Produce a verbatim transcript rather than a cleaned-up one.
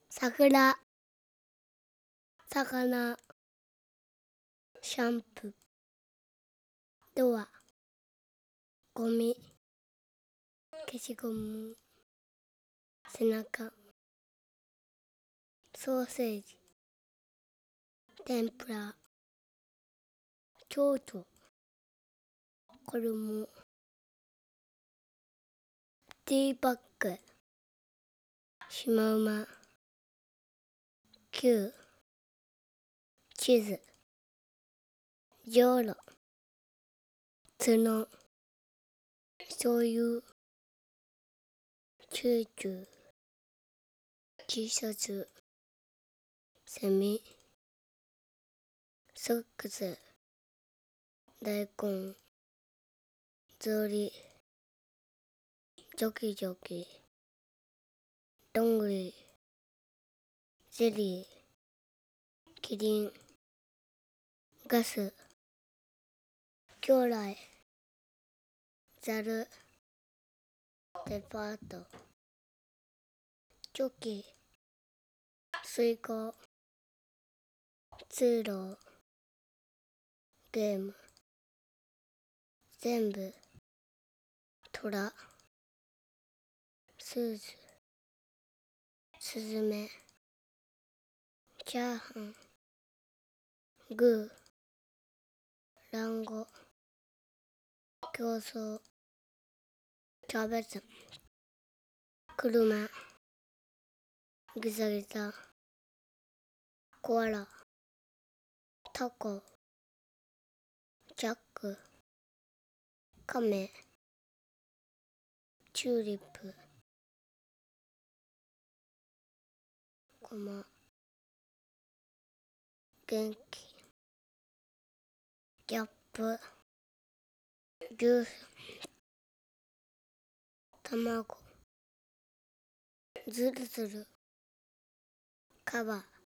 桜、魚、シャンプー、ドア、ゴミ、消しゴム、背中、ソーセージ、天ぷら、蝶々、衣、ティーバッグ、シマウマ、球、地図、じょうろ、角、醤油、チューチュー、Tシャツ、セミ、ソックス、大根、草履、ジョキジョキ、どんぐり、ゼリー、キリン、ガス、きょうだい、ざる、デパート、チョキ、スイカ、通路、ゲーム、全部、トラ、スーズ、スズメ、チャーハン、グー、ランゴ、競争、キャベツ、車、ギザギザ、コアラ、タコ、ジャック、カメ、チューリップ、コマ、元気、ギャップ、ジュース、卵、ズルズル、カバ、